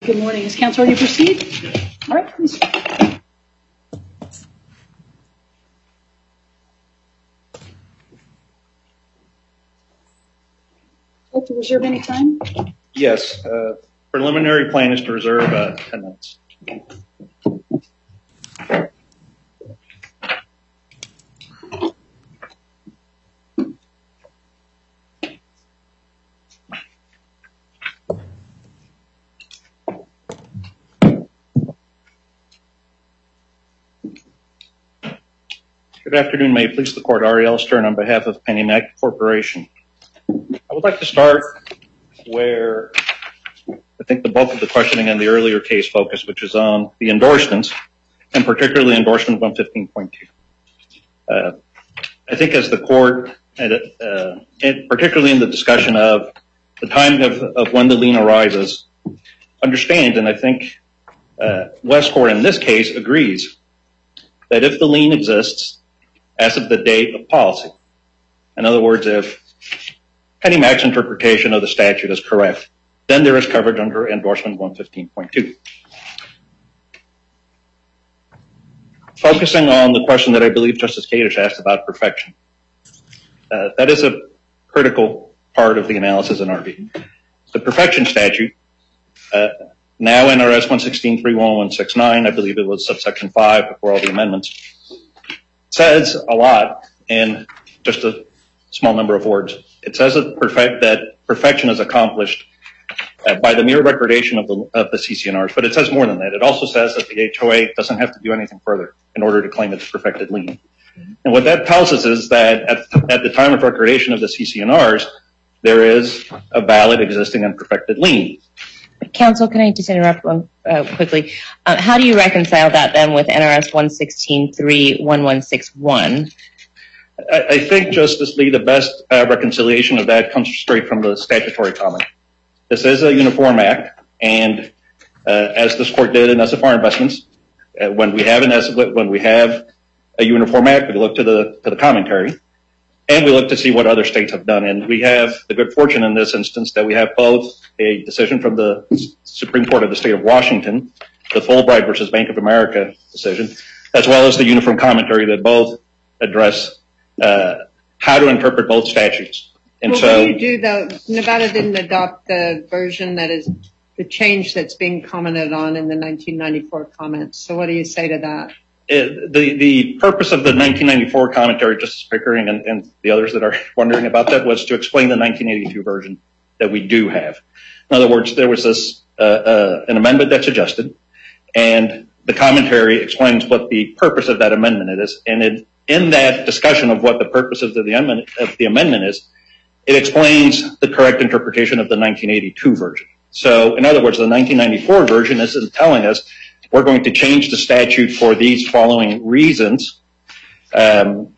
Good morning. Is counsel ready to proceed? All right, please. Like to reserve any time? Yes. Preliminary plan is to reserve 10 minutes. Good afternoon. May it please the court, Ariel Stern on behalf of PennyMac Corporation. I would like to start where I think the bulk of the questioning in the earlier case focused, which is on the endorsements, and particularly endorsement 115.2. I think as the court, and particularly in the discussion of the time of when the lien arises, understands, and I think Westcourt in this case agrees, that if the lien exists as of the date of policy, in other words, if PennyMac's interpretation of the statute is correct, then there is coverage under endorsement 115.2. Focusing on the question that I believe Justice Kadish asked about perfection. That is a critical part of the analysis in our view. The perfection statute, now NRS 116.31169, I believe it was subsection 5 before all the amendments, says a lot in just a small number of words. It says that perfection is accomplished by the mere recordation of the CC&Rs, but it says more than that. It also says that the HOA doesn't have to do anything further in order to claim its perfected lien. And what that tells us is that at the time of recordation of the CC&Rs, there is a valid existing and perfected lien. Counsel, can I just interrupt quickly? How do you reconcile that then with NRS 116.31161? I think, Justice Lee, the best reconciliation of that comes straight from the statutory comment. This is a uniform act, and as this court did in SFR investments, when we have a uniform act, we look to the commentary, and we look to see what other states have done. And we have the good fortune in this instance that we have both a decision from the Supreme Court of the state of Washington, the Fulbright versus Bank of America decision, as well as the uniform commentary that both address how to interpret both statutes. And what do you do, though? Nevada didn't adopt the version that is the change that's being commented on in the 1994 comments. So what do you say to that? The purpose of the 1994 commentary, Justice Pickering and the others that are wondering about that, was to explain the 1982 version that we do have. In other words, there was this an amendment that's adjusted, and the commentary explains what the purpose of that amendment is. And in that discussion of what the purpose of the amendment is, it explains the correct interpretation of the 1982 version. So, in other words, the 1994 version isn't telling us we're going to change the statute for these following reasons, and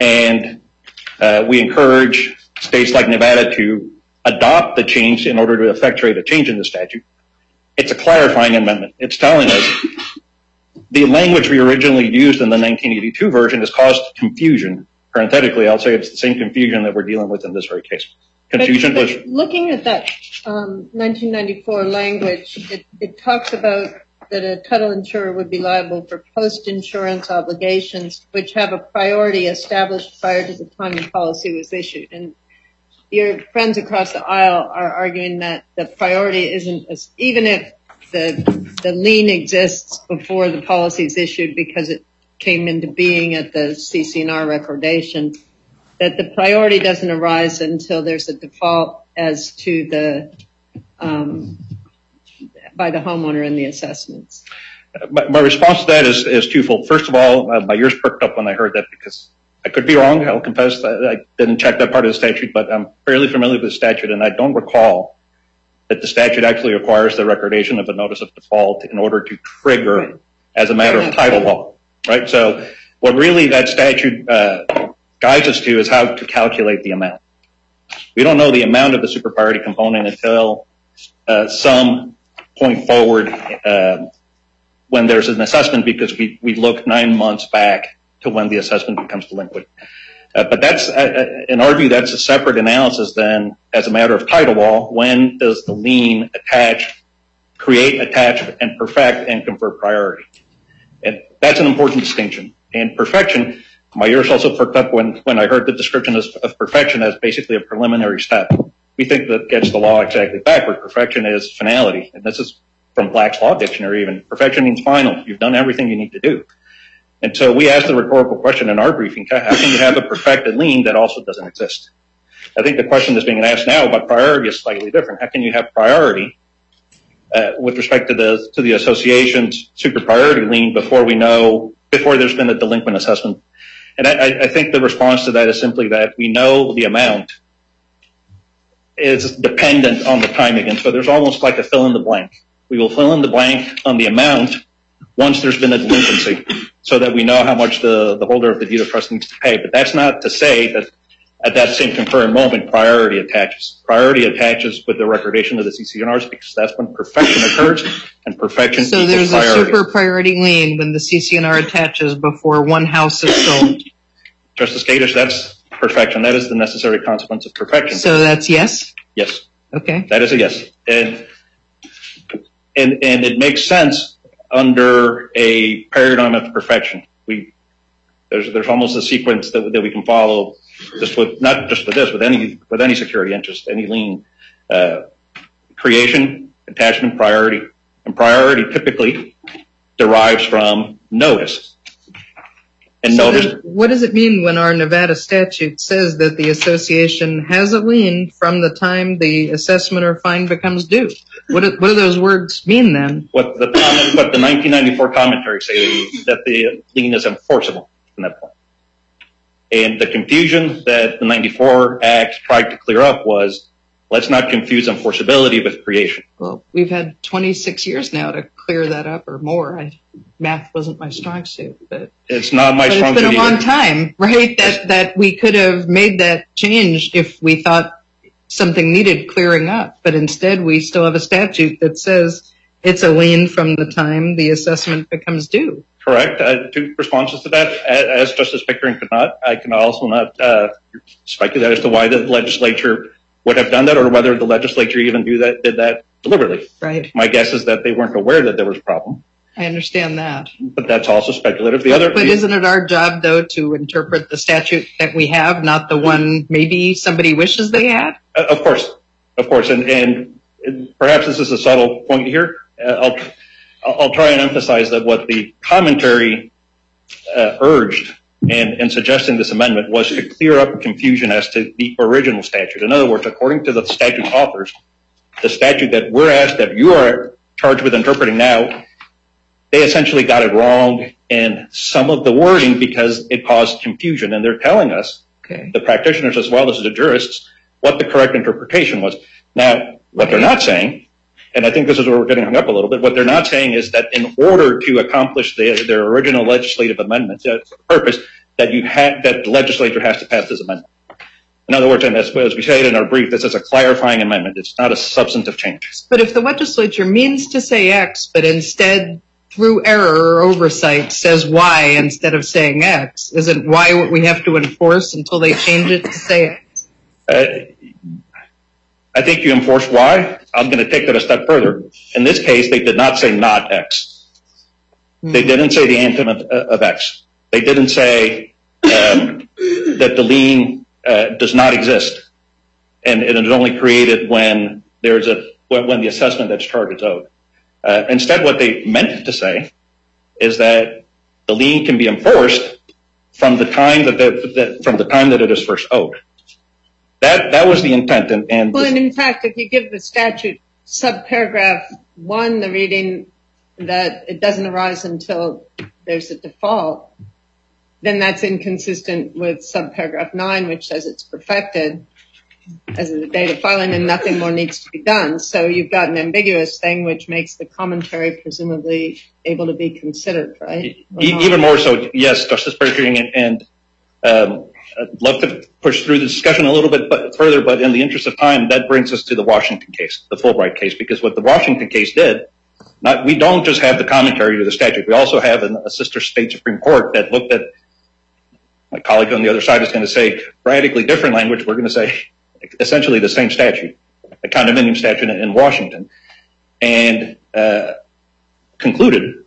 we encourage states like Nevada to adopt the change in order to effectuate a change in the statute. It's a clarifying amendment. It's telling us the language we originally used in the 1982 version has caused confusion. Parenthetically, I'll say it's the same confusion that we're dealing with in this very case. Confusion was... Looking at that 1994 language, it talks about that a title insurer would be liable for post-insurance obligations which have a priority established prior to the time the policy was issued. And your friends across the aisle are arguing that the priority isn't, even if the lien exists before the policy is issued because it came into being at the CC&R recordation, that the priority doesn't arise until there's a default as to the by the homeowner in the assessments. My response to that is twofold. First of all, my ears perked up when I heard that because I could be wrong. I'll confess that I didn't check that part of the statute, but I'm fairly familiar with the statute, and I don't recall that the statute actually requires the recordation of a notice of default in order to trigger as a matter of title law, right? So what really that statute guides us to is how to calculate the amount. We don't know the amount of the super priority component until some point forward when there's an assessment, because we look 9 months back to when the assessment becomes delinquent. But that's, in our view, that's a separate analysis than as a matter of title law. When does the lien attach create, attach, and perfect and confer priority. And that's an important distinction. And perfection, my ears also perked up when I heard the description of perfection as basically a preliminary step. We think that gets the law exactly backward. Perfection is finality. And this is from Black's Law Dictionary even. Perfection means final. You've done everything you need to do. And so we asked the rhetorical question in our briefing, how can you have a perfected lien that also doesn't exist? I think the question that's being asked now about priority is slightly different. How can you have priority with respect to the association's super priority lien before there's been a delinquent assessment? And I think the response to that is simply that we know the amount is dependent on the timing. And so there's almost like a fill in the blank. We will fill in the blank on the amount once there's been a delinquency so that we know how much the holder of the deed of trust needs to pay. But that's not to say that at that same concurrent moment, priority attaches. Priority attaches with the recordation of the CC&Rs because that's when perfection occurs, and perfection So equals there's priority. a super priority lien when the CC&R attaches before one house is sold. Justice Gatish, that's perfection. That is the necessary consequence of perfection. So that's yes? Yes, Okay. that is a yes. And it makes sense under a paradigm of perfection. There's almost a sequence that we can follow just with, not just with this, with any security interest, any lien, creation, attachment, priority, and priority typically derives from notice. And So notice, then what does it mean when our Nevada statute says that the association has a lien from the time the assessment or fine becomes due? What do those words mean then? what the 1994 commentary say that the lien is enforceable from that point. And the confusion that the 94 Act tried to clear up was, let's not confuse enforceability with creation. Well, we've had 26 years now to clear that up or more. Math wasn't my strong suit, but It's not my strong it's been suit a long either. time, right? That we could have made that change if we thought something needed clearing up. But instead, we still have a statute that says it's a lien from the time the assessment becomes due. Correct. Two responses to that. As Justice Pickering could not, I can also not speculate as to why the legislature would have done that or whether the legislature even did that deliberately. Right. My guess is that they weren't aware that there was a problem, I understand that. but that's also speculative. But isn't it our job, though, to interpret the statute that we have, not the one maybe somebody wishes they had? Of course. And perhaps this is a subtle point here. I'll try and emphasize that what the commentary urged in suggesting this amendment was to clear up confusion as to the original statute. In other words, according to the statute authors, the statute that you are charged with interpreting now, they essentially got it wrong in some of the wording because it caused confusion. And they're telling us, Okay. the practitioners as well as the jurists, what the correct interpretation was. Now, what they're not saying, and I think this is where we're getting hung up a little bit, what they're not saying is that in order to accomplish their original legislative amendment purpose, that the legislature has to pass this amendment. In other words, and as we say in our brief, this is a clarifying amendment. It's not a substantive change. But if the legislature means to say X, but instead through error or oversight says Y instead of saying X, isn't Y what we have to enforce until they change it to say X? I think you enforce Y. I'm going to take that a step further. In this case, they did not say not X. They didn't say the anthem of X. They didn't say that the lien does not exist, and it is only created when when the assessment that's charged is owed. Instead, what they meant to say is that the lien can be enforced from the time that it is first owed. That was the intent. Well, and in fact, if you give the statute subparagraph 1 the reading that it doesn't arise until there's a default, then that's inconsistent with subparagraph 9, which says it's perfected as of the date of filing and nothing more needs to be done. So you've got an ambiguous thing, which makes the commentary presumably able to be considered, right? Even more so, yes, Justice Pickering, and I'd love to push through the discussion a little bit further, but in the interest of time, that brings us to the Washington case, the Fulbright case, because what the Washington case did, we don't just have the commentary to the statute. We also have a sister state Supreme Court that looked at, my colleague on the other side is going to say radically different language. We're going to say essentially the same statute, the condominium statute in Washington. And concluded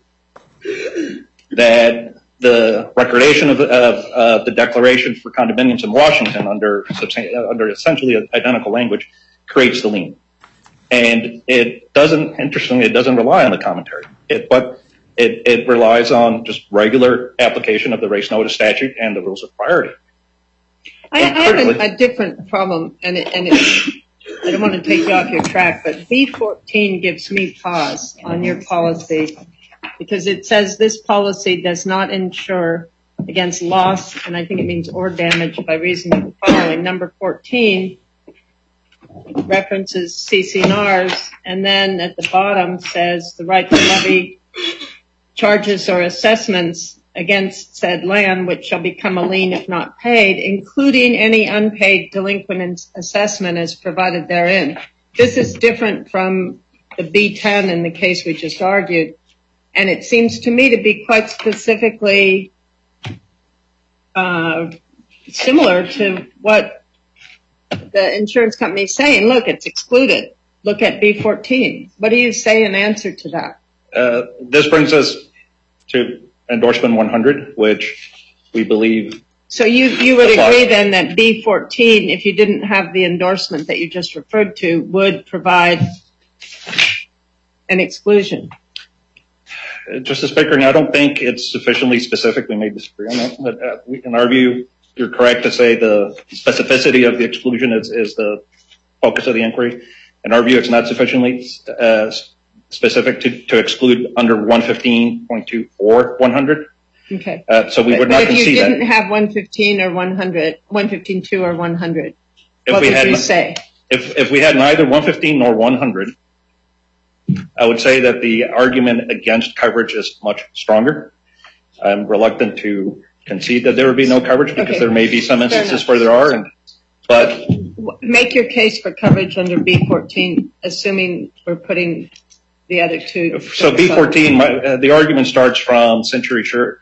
that the recordation of the declaration for condominiums in Washington under essentially identical language creates the lien. And interestingly, it doesn't rely on the commentary, but it relies on just regular application of the race notice statute and the rules of priority. I have a different problem, and I don't want to take you off your track, but B14 gives me pause on your policy because it says this policy does not insure against loss, and I think it means or damage by reason of the following. Number 14 references CC&Rs, and then at the bottom says the right to levy charges or assessments against said land, which shall become a lien if not paid, including any unpaid delinquent assessment as provided therein. This is different from the B10 in the case we just argued, and it seems to me to be quite specifically similar to what the insurance company is saying. Look, it's excluded. Look at B14. What do you say in answer to that? This brings us to endorsement 100, which we believe. So you would agree then that B14, if you didn't have the endorsement that you just referred to, would provide an exclusion? Justice Pickering, I don't think it's sufficiently specific. We may disagree on that. But in our view, you're correct to say the specificity of the exclusion is the focus of the inquiry. In our view, it's not sufficiently specific to exclude under 115.2 or 100. Okay. So we would not concede that. If you didn't have 115 or 100, 115.2 or 100, what would you say? If we had neither 115 nor 100, I would say that the argument against coverage is much stronger. I'm reluctant to concede that there would be no coverage because there may be some instances where there are. But make your case for coverage under B14, assuming we're putting the other two. So B14, the argument starts from Century Surety,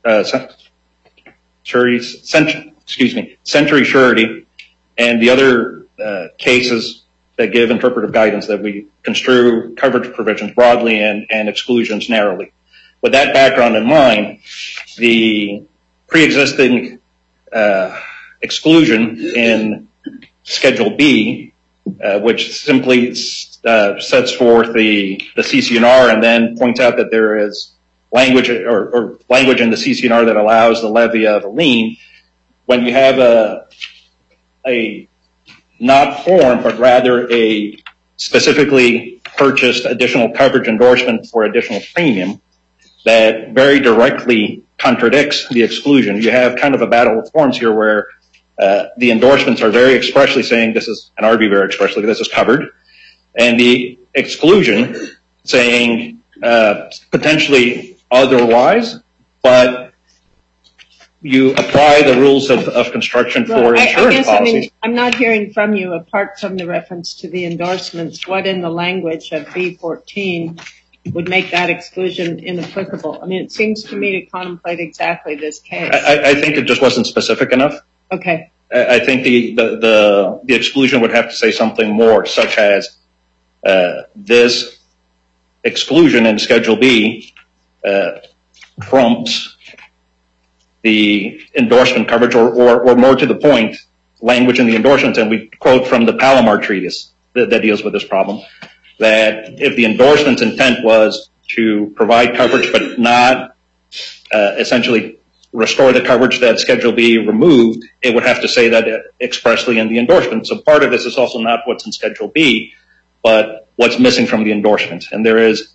and the other cases that give interpretive guidance that we construe coverage provisions broadly and exclusions narrowly. With that background in mind, the pre-existing exclusion in Schedule B, which simply sets forth the CC&R and then points out that there is language or language in the CC&R that allows the levy of a lien. When you have a not form, but rather a specifically purchased additional coverage endorsement for additional premium that very directly contradicts the exclusion, you have kind of a battle of forms here where the endorsements are very expressly saying this is, and argue very expressly, this is covered, and the exclusion saying potentially otherwise, but you apply the rules of construction for insurance policies. I'm not hearing from you, apart from the reference to the endorsements, what in the language of B14 would make that exclusion inapplicable. I mean, it seems to me to contemplate exactly this case. I think it just wasn't specific enough. Okay. I think the exclusion would have to say something more, such as this exclusion in Schedule B trumps the endorsement coverage, or more to the point, language in the endorsements. And we quote from the Palomar Treatise that deals with this problem, that if the endorsement's intent was to provide coverage but not essentially restore the coverage that Schedule B removed, it would have to say that expressly in the endorsement. So part of this is also not what's in Schedule B, but what's missing from the endorsement. And there is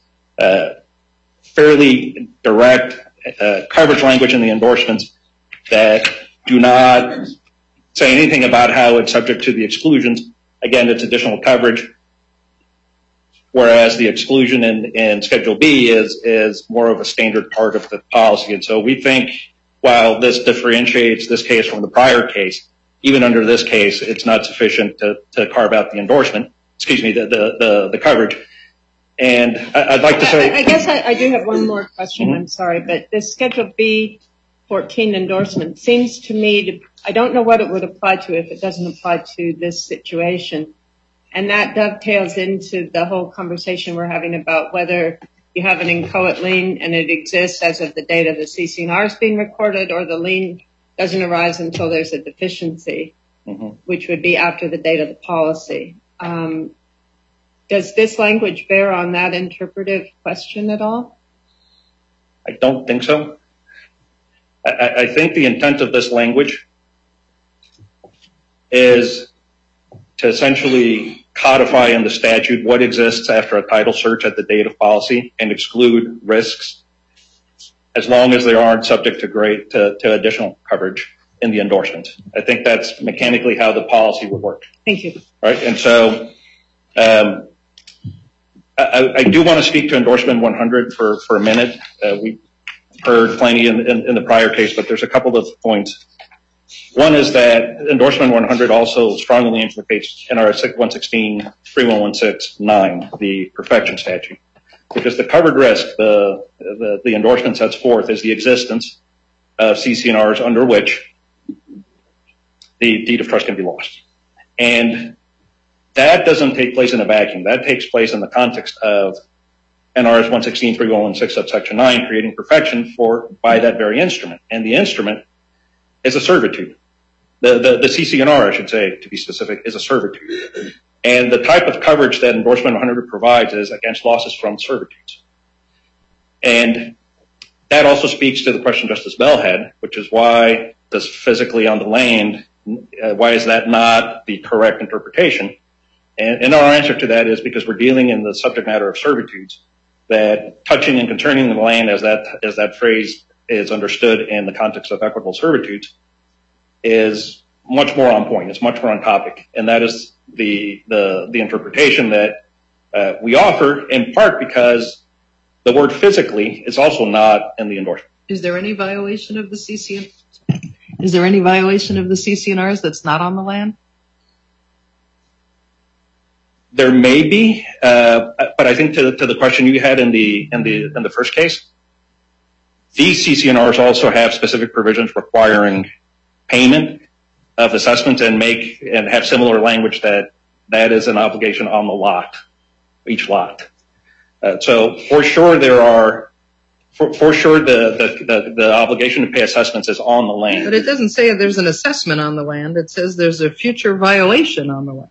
fairly direct coverage language in the endorsements that do not say anything about how it's subject to the exclusions. Again, it's additional coverage, whereas the exclusion in Schedule B is more of a standard part of the policy. And so we think, while this differentiates this case from the prior case, even under this case, it's not sufficient to carve out the endorsement, the coverage. And I'd like to say... I guess I do have one more question, I'm sorry, but this Schedule B14 endorsement seems to me to, I don't know what it would apply to if it doesn't apply to this situation, And that dovetails into the whole conversation we're having about whether you have an inchoate lien and it exists as of the date of the CC&Rs being recorded, or the lien doesn't arise until there's a deficiency, which would be after the date of the policy. Does this language bear on that interpretive question at all? I don't think so. I think the intent of this language is to essentially codify in the statute what exists after a title search at the date of policy and exclude risks as long as they aren't subject to additional coverage in the endorsement. I think that's mechanically how the policy would work. Thank you. Right, and so I do want to speak to endorsement 100 for a minute. We heard plenty in the prior case, but there's a couple of points. One is that endorsement 100 also strongly implicates NRS 116-3116-9, the perfection statute, because the covered risk the endorsement sets forth is the existence of CC&Rs under which the deed of trust can be lost. And that doesn't take place in a vacuum. That takes place in the context of NRS 116-3116 subsection 9, creating perfection by that very instrument. And the instrument is a servitude. The CC&R, I should say, to be specific, is a servitude. And the type of coverage that endorsement 100 provides is against losses from servitudes. And that also speaks to the question Justice Bell had, which is why does physically on the land, why is that not the correct interpretation? And our answer to that is because we're dealing in the subject matter of servitudes, that touching and concerning the land as that phrase is understood in the context of equitable servitudes is much more on point. It's much more on topic. And that is the interpretation that we offer, in part because the word physically is also not in the endorsement. Is there any violation of the CC&Rs that's not on the land? There may be, but I think to the question you had in the first case, these CC&Rs also have specific provisions requiring payment of assessments and have similar language that is an obligation on the lot, each lot. So for sure the obligation to pay assessments is on the land. But it doesn't say there's an assessment on the land. It says there's a future violation on the land.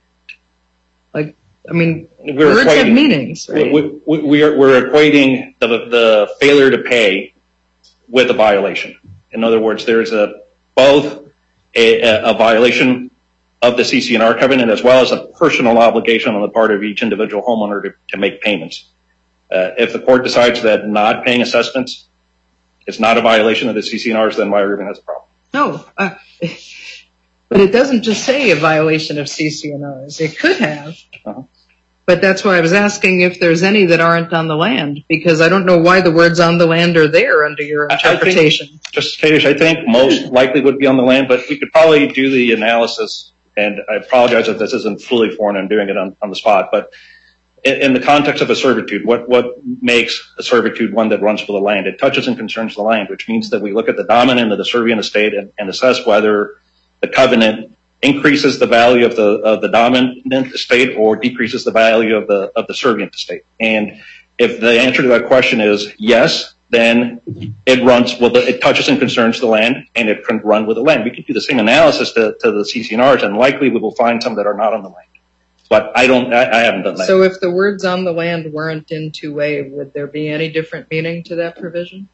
Words have meanings, right? We're equating the failure to pay with a violation. In other words, there's both a violation of the CC&R covenant as well as a personal obligation on the part of each individual homeowner to make payments. If the court decides that not paying assessments is not a violation of the CC&Rs, then Meyer Rubin has a problem. No, but it doesn't just say a violation of CC&Rs. It could have. But that's why I was asking if there's any that aren't on the land, because I don't know why the words on the land are there under your interpretation. Justice Kadish, I think most likely would be on the land, but we could probably do the analysis, and I apologize if this isn't fully formed. I'm doing it on the spot. But in the context of a servitude, what makes a servitude one that runs for the land? It touches and concerns the land, which means that we look at the dominant of the servient estate and assess whether the covenant increases the value of the dominant estate or decreases the value of the servient estate. And if the answer to that question is yes, then it touches and concerns the land, and it can run with the land. We could do the same analysis to the CC&Rs, and likely we will find some that are not on the land. But I haven't done that. So if the words on the land weren't in 2A, would there be any different meaning to that provision?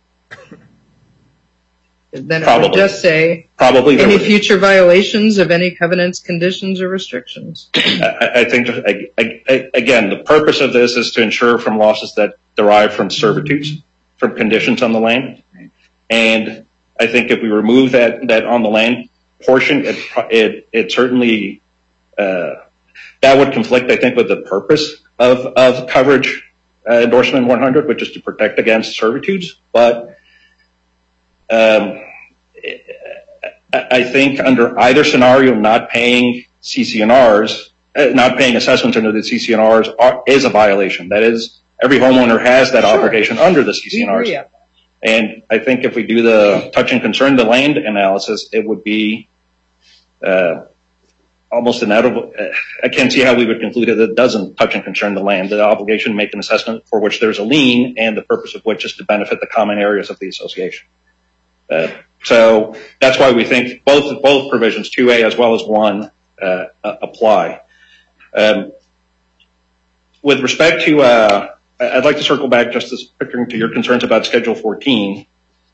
Then it would just say any future violations of any covenants, conditions, or restrictions. I think, again, the purpose of this is to ensure from losses that derive from servitudes, from conditions on the land. And I think if we remove that on the land portion, it certainly, that would conflict, I think, with the purpose of coverage endorsement 100, which is to protect against servitudes. But I think under either scenario, not paying CC&Rs, not paying assessments under the CC&Rs is a violation. That is, every homeowner has that obligation under the CC&Rs. And I think if we do the touch and concern the land analysis, it would be almost inevitable. I can't see how we would conclude that it doesn't touch and concern the land, the obligation to make an assessment for which there's a lien and the purpose of which is to benefit the common areas of the association. So that's why we think both provisions, 2A as well as 1, apply. With respect to, I'd like to circle back, Justice Pickering, to your concerns about Schedule 14.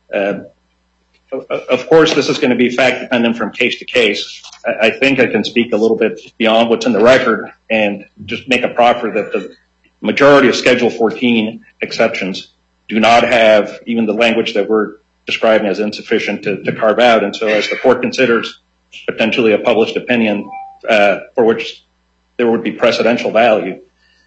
Of course, this is going to be fact dependent from case to case. I think I can speak a little bit beyond what's in the record and just make a proffer that the majority of Schedule 14 exceptions do not have even the language that we're describing as insufficient to carve out. And so as the court considers potentially a published opinion for which there would be precedential value,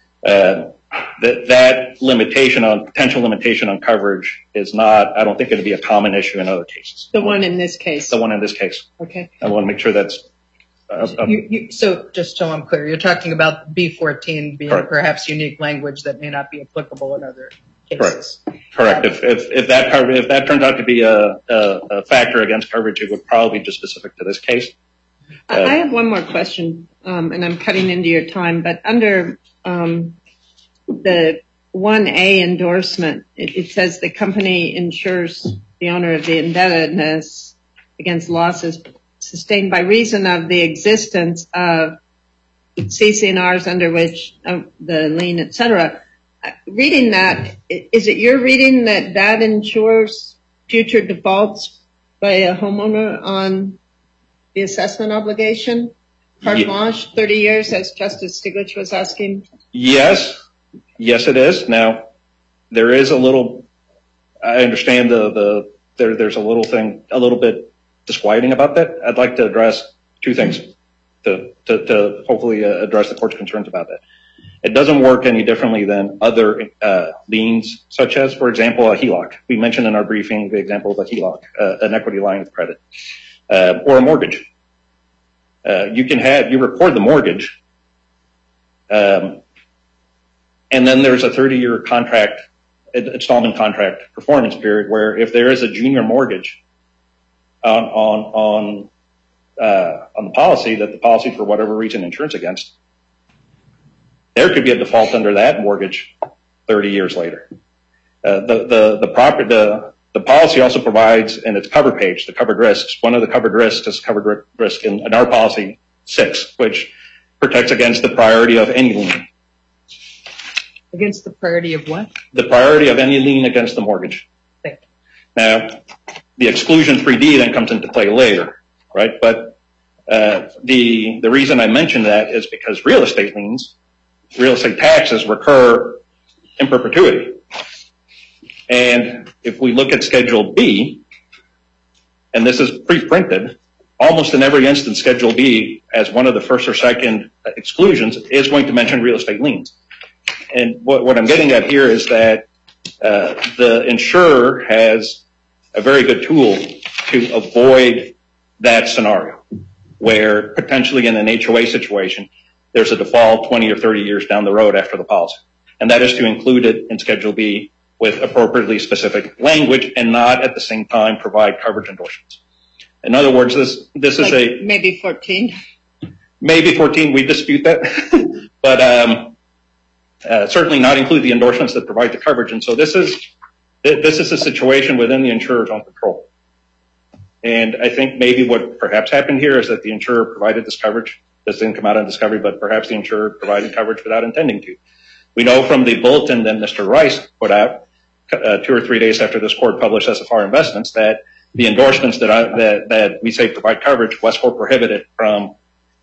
that potential limitation on coverage is not, I don't think, going to be a common issue in other cases. The one in this case. The one in this case. Okay. I want to make sure that's. So just so I'm clear, you're talking about B14 being Correct. perhaps unique language that may not be applicable in other cases. Correct. If that turns out to be a factor against coverage, it would probably be just specific to this case. I have one more question, and I'm cutting into your time, but under the 1A endorsement, it says the company insures the owner of the indebtedness against losses sustained by reason of the existence of CC&Rs under which the lien, et cetera. Reading that, is it your reading that insures future defaults by a homeowner on the assessment obligation? Carte blanche, 30 years, as Justice Stiglitz was asking? Yes, it is. Now, there is a little, I understand there's a little bit disquieting about that. I'd like to address two things to hopefully address the court's concerns about that. It doesn't work any differently than other liens, such as, for example, a HELOC. We mentioned in our briefing the example of a HELOC, an equity line of credit, or a mortgage. You record the mortgage, and then there's a 30-year contract, installment contract performance period where if there is a junior mortgage on the policy that the policy for whatever reason insures against, there could be a default under that mortgage 30 years later. The policy also provides in its cover page, the covered risks. One of the covered risks is covered risk in our policy 6, which protects against the priority of any lien. Against the priority of what? The priority of any lien against the mortgage. Thank you. Now, the exclusion 3D then comes into play later, right? But the reason I mention that is because real estate liens, real estate taxes recur in perpetuity. And if we look at Schedule B, and this is pre-printed, almost in every instance, Schedule B, as one of the first or second exclusions, is going to mention real estate liens. And what I'm getting at here is that the insurer has a very good tool to avoid that scenario, where potentially in an HOA situation, there's a default 20 or 30 years down the road after the policy. And that is to include it in Schedule B with appropriately specific language and not at the same time provide coverage endorsements. In other words, this is like maybe 14. Maybe 14, we dispute that. But certainly not include the endorsements that provide the coverage. And so this is a situation within the insurer's own control. And I think maybe what perhaps happened here is that the insurer provided this coverage. This didn't come out in discovery, but perhaps the insurer provided coverage without intending to. We know from the bulletin that Mr. Rice put out 2 or 3 days after this court published SFR Investments that the endorsements that we say provide coverage, Westcorp prohibited from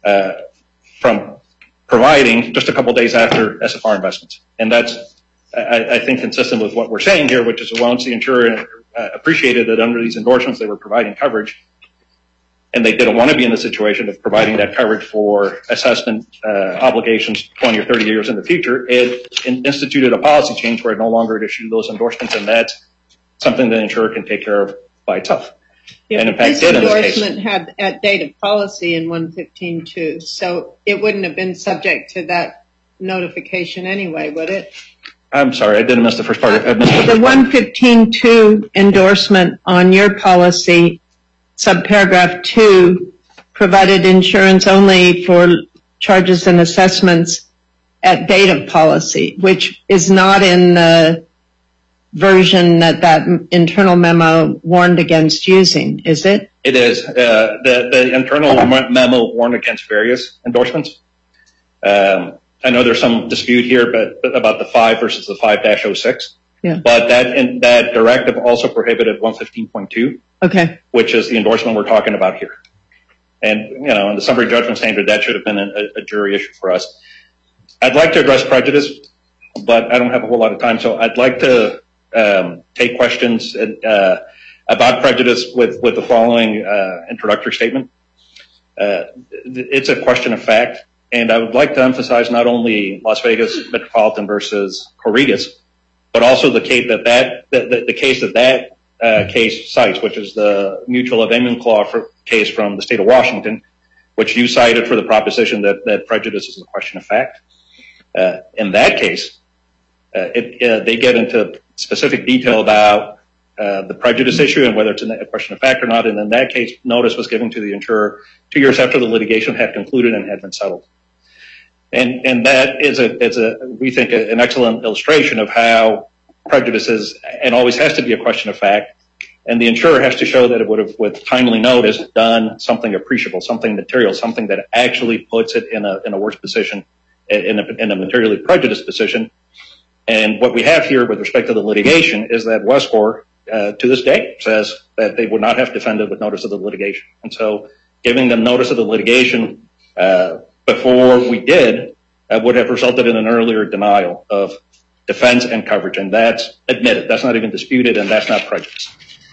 providing just a couple days after SFR Investments. And that's, I think, consistent with what we're saying here, which is once the insurer appreciated that under these endorsements they were providing coverage, and they didn't want to be in the situation of providing that coverage for assessment obligations 20 or 30 years in the future, it instituted a policy change where it no longer issued those endorsements, and that's something the insurer can take care of by itself. Yeah, and in fact, this did in this case. endorsement had at date of policy in 115.2, so it wouldn't have been subject to that notification anyway, would it? I'm sorry, I didn't miss the first part. The 115.2 endorsement on your policy, subparagraph 2, provided insurance only for charges and assessments at date of policy, which is not in the version that internal memo warned against using, is it? It is. The internal memo warned against various endorsements. I know there's some dispute here but about the 5 versus the 5-06. Yeah. But that directive also prohibited 115.2, Okay. which is the endorsement we're talking about here. And, in the summary judgment standard, that should have been a jury issue for us. I'd like to address prejudice, but I don't have a whole lot of time, so I'd like to take questions about prejudice with the following introductory statement. It's a question of fact, and I would like to emphasize not only Las Vegas Metropolitan versus Corrigas, but also the case that case cites, which is the mutual abandonment clause case from the state of Washington, which you cited for the proposition that prejudice is a question of fact. In that case, they get into specific detail about the prejudice issue and whether it's a question of fact or not. And in that case, notice was given to the insurer 2 years after the litigation had concluded and had been settled. And that is we think an excellent illustration of how prejudice is and always has to be a question of fact. And the insurer has to show that it would have, with timely notice, done something appreciable, something material, something that actually puts it in a worse position, in a materially prejudiced position. And what we have here with respect to the litigation is that Westcor, to this day, says that they would not have defended with notice of the litigation. And so giving them notice of the litigation before we did would have resulted in an earlier denial of defense and coverage. And that's admitted. That's not even disputed, and that's not prejudice.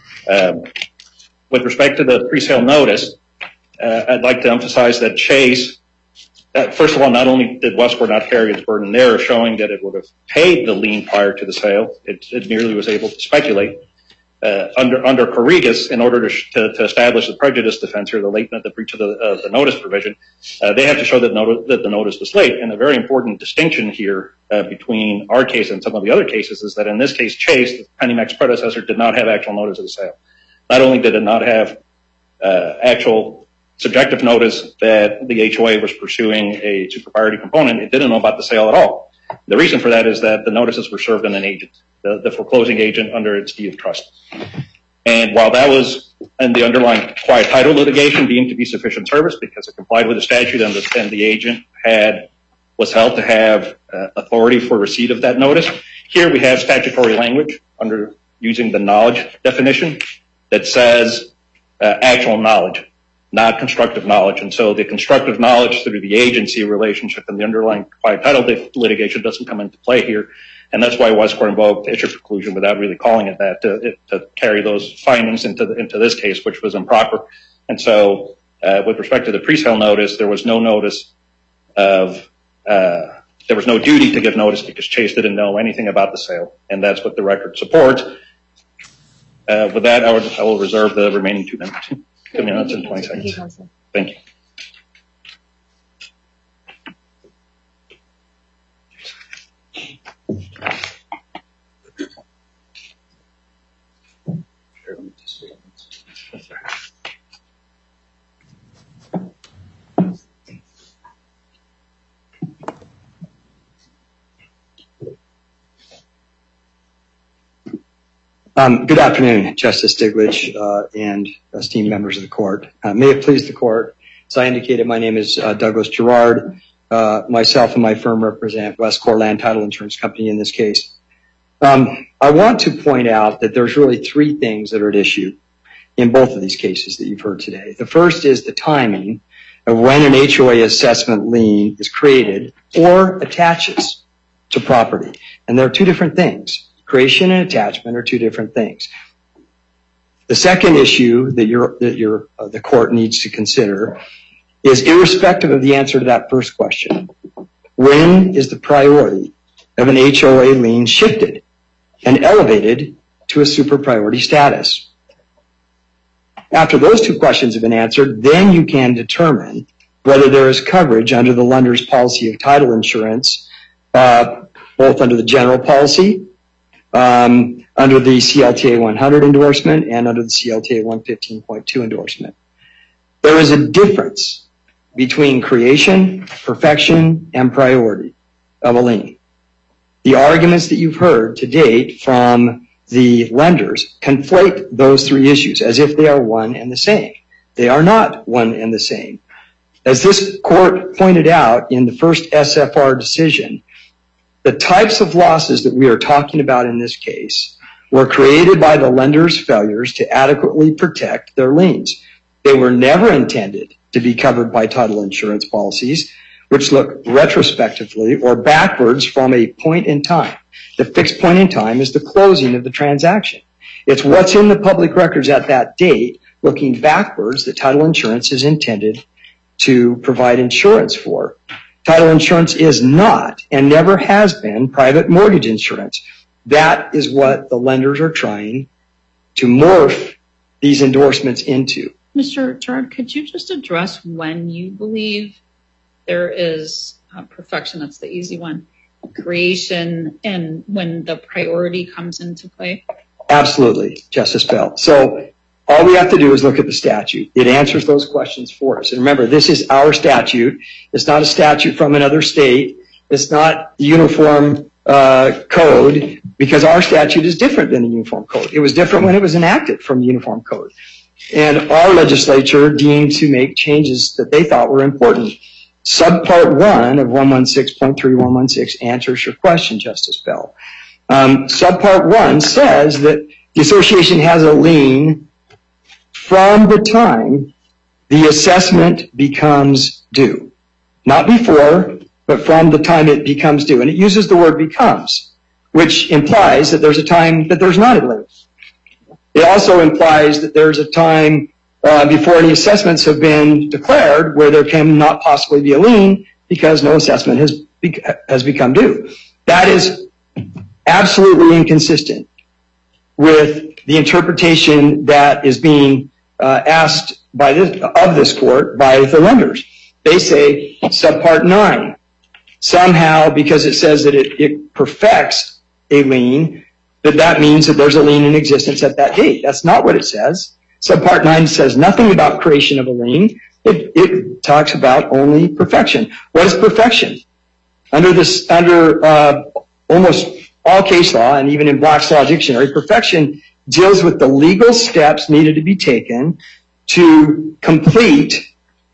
With respect to the pre-sale notice, I'd like to emphasize that Chase, first of all, not only did Westcor not carry its burden there of showing that it would have paid the lien prior to the sale, it merely was able to speculate. Under Corrigas, in order to establish the prejudice defense or the breach of the notice provision, they have to show that the notice was late. And a very important distinction here between our case and some of the other cases is that in this case, Chase, the PennyMax predecessor, did not have actual notice of the sale. Not only did it not have actual subjective notice that the HOA was pursuing a super priority component, it didn't know about the sale at all. The reason for that is that the notices were served on an agent, the foreclosing agent under its deed of trust. And while that was in the underlying quiet title litigation deemed to be sufficient service because it complied with the statute and the agent was held to have authority for receipt of that notice, here we have statutory language under using the knowledge definition that says actual knowledge, not constructive knowledge. And so the constructive knowledge through the agency relationship and the underlying quiet title litigation doesn't come into play here. And that's why Westcor invoked issue preclusion without really calling it that to carry those findings into this case, which was improper. And so with respect to the pre-sale notice, there was no notice of there was no duty to give notice because Chase didn't know anything about the sale. And that's what the record supports. With that, I will reserve the remaining 2 minutes. 2 minutes and 20 seconds. Thank you. Good afternoon, Justice Stiglich and esteemed members of the court. May it please the court, as I indicated, my name is Douglas Gerard. Myself and my firm represent Westcor Land Title Insurance Company in this case. I want to point out that there's really 3 things that are at issue in both of these cases that you've heard today. The first is the timing of when an HOA assessment lien is created or attaches to property. And there are 2 different things. Creation and attachment are 2 different things. The second issue that the court needs to consider is irrespective of the answer to that first question. When is the priority of an HOA lien shifted and elevated to a super priority status? After those 2 questions have been answered, then you can determine whether there is coverage under the lender's policy of title insurance, both under the general policy, under the CLTA 100 endorsement, and under the CLTA 115.2 endorsement. There is a difference between creation, perfection, and priority of a lien. The arguments that you've heard to date from the lenders conflate those three issues as if they are one and the same. They are not one and the same. As this court pointed out in the first SFR decision, the types of losses that we are talking about in this case were created by the lenders' failures to adequately protect their liens. They were never intended to be covered by title insurance policies, which look retrospectively or backwards from a point in time. The fixed point in time is the closing of the transaction. It's what's in the public records at that date, looking backwards, that title insurance is intended to provide insurance for. Title insurance is not and never has been private mortgage insurance. That is what the lenders are trying to morph these endorsements into. Mr. Gerard, could you just address when you believe there is perfection, that's the easy one, creation, and when the priority comes into play? Absolutely, Justice Bell. So all we have to do is look at the statute. It answers those questions for us. And remember, this is our statute. It's not a statute from another state. It's not the uniform code, because our statute is different than the uniform code. It was different when it was enacted from the uniform code. And our legislature deemed to make changes that they thought were important. Subpart 1 of 116.3116 answers your question, Justice Bell. Subpart 1 says that the association has a lien from the time the assessment becomes due. Not before, but from the time it becomes due. And it uses the word becomes, which implies that there's a time that there's not a lien. It also implies that there's a time before any assessments have been declared where there can not possibly be a lien because no assessment has become due. That is absolutely inconsistent with the interpretation that is being asked of this court by the lenders. They say subpart 9. Somehow, because it says that it perfects a lien, that means that there's a lien in existence at that date. That's not what it says. Subpart 9 says nothing about creation of a lien. It talks about only perfection. What is perfection? Under almost all case law, and even in Black's Law Dictionary, perfection deals with the legal steps needed to be taken to complete